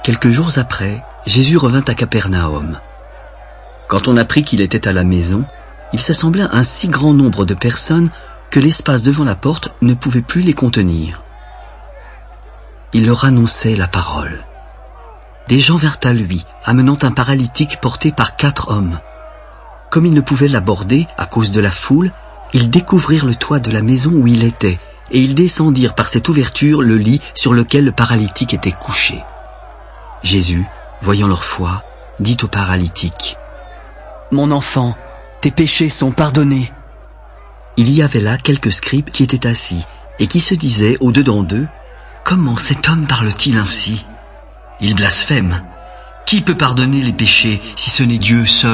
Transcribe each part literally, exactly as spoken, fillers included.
Quelques jours après, Jésus revint à Capernaum. Quand on apprit qu'il était à la maison, il s'assembla un si grand nombre de personnes que l'espace devant la porte ne pouvait plus les contenir. Il leur annonçait la parole. Des gens vinrent à lui, amenant un paralytique porté par quatre hommes. Comme ils ne pouvaient l'aborder à cause de la foule, ils découvrirent le toit de la maison où il était, et ils descendirent par cette ouverture le lit sur lequel le paralytique était couché. Jésus, voyant leur foi, dit au paralytique: « Mon enfant, tes péchés sont pardonnés. » Il y avait là quelques scribes qui étaient assis, et qui se disaient au-dedans d'eux: « Comment cet homme parle-t-il ainsi? Il blasphème. Qui peut pardonner les péchés si ce n'est Dieu seul ?»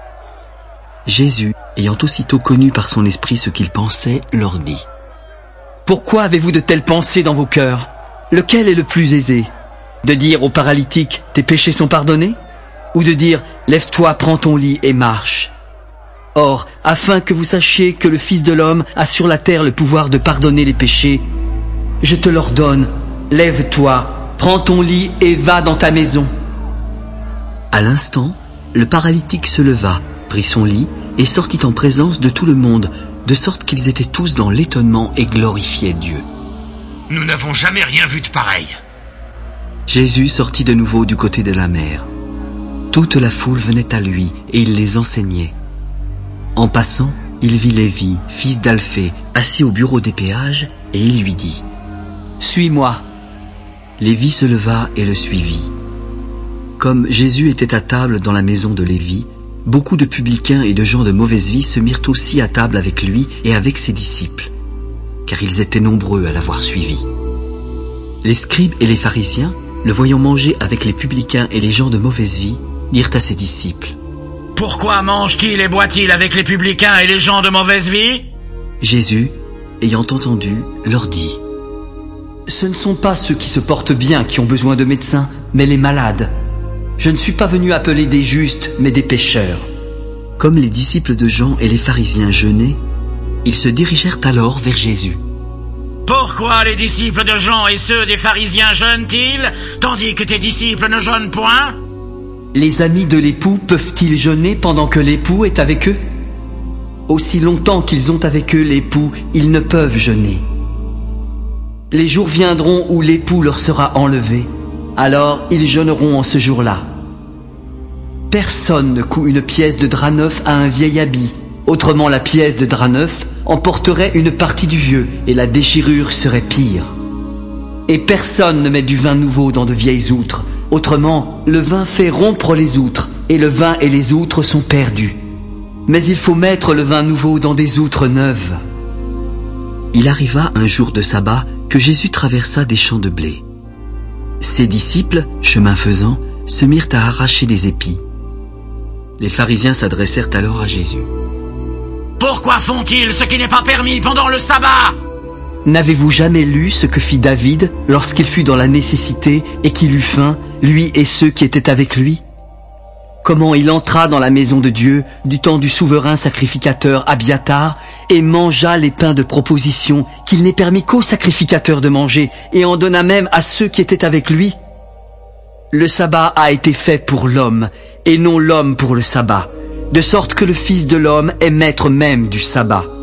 Jésus, ayant aussitôt connu par son esprit ce qu'ils pensaient, leur dit: « Pourquoi avez-vous de telles pensées dans vos cœurs? Lequel est le plus aisé? De dire au paralytique: tes péchés sont pardonnés? Ou de dire: lève-toi, prends ton lit et marche? Or, afin que vous sachiez que le Fils de l'homme a sur la terre le pouvoir de pardonner les péchés, je te l'ordonne, lève-toi, prends ton lit et va dans ta maison. » À l'instant, le paralytique se leva, prit son lit et sortit en présence de tout le monde, de sorte qu'ils étaient tous dans l'étonnement et glorifiaient Dieu. « Nous n'avons jamais rien vu de pareil. » Jésus sortit de nouveau du côté de la mer. Toute la foule venait à lui et il les enseignait. En passant, il vit Lévi, fils d'Alphée, assis au bureau des péages, et il lui dit: « Suis-moi. » Lévi se leva et le suivit. Comme Jésus était à table dans la maison de Lévi, beaucoup de publicains et de gens de mauvaise vie se mirent aussi à table avec lui et avec ses disciples, car ils étaient nombreux à l'avoir suivi. Les scribes et les pharisiens, le voyant manger avec les publicains et les gens de mauvaise vie, dirent à ses disciples: « Pourquoi mange-t-il et boit-il avec les publicains et les gens de mauvaise vie ?» Jésus, ayant entendu, leur dit: « Ce ne sont pas ceux qui se portent bien qui ont besoin de médecins, mais les malades. Je ne suis pas venu appeler des justes, mais des pécheurs. » Comme les disciples de Jean et les pharisiens jeûnaient, ils se dirigèrent alors vers Jésus. « Pourquoi les disciples de Jean et ceux des pharisiens jeûnent-ils, tandis que tes disciples ne jeûnent point ?» Les amis de l'époux peuvent-ils jeûner pendant que l'époux est avec eux? Aussi longtemps qu'ils ont avec eux l'époux, ils ne peuvent jeûner. Les jours viendront où l'époux leur sera enlevé, alors ils jeûneront en ce jour-là. Personne ne coud une pièce de drap neuf à un vieil habit, autrement la pièce de drap neuf emporterait une partie du vieux et la déchirure serait pire. Et personne ne met du vin nouveau dans de vieilles outres, autrement le vin fait rompre les outres, et le vin et les outres sont perdus. Mais il faut mettre le vin nouveau dans des outres neuves. » Il arriva un jour de sabbat que Jésus traversa des champs de blé. Ses disciples, chemin faisant, se mirent à arracher des épis. Les pharisiens s'adressèrent alors à Jésus. « Pourquoi font-ils ce qui n'est pas permis pendant le sabbat ? » N'avez-vous jamais lu ce que fit David lorsqu'il fut dans la nécessité et qu'il eut faim, lui et ceux qui étaient avec lui? Comment il entra dans la maison de Dieu du temps du souverain sacrificateur Abiatar et mangea les pains de proposition qu'il n'est permis qu'aux sacrificateurs de manger et en donna même à ceux qui étaient avec lui? Le sabbat a été fait pour l'homme et non l'homme pour le sabbat, de sorte que le Fils de l'homme est maître même du sabbat.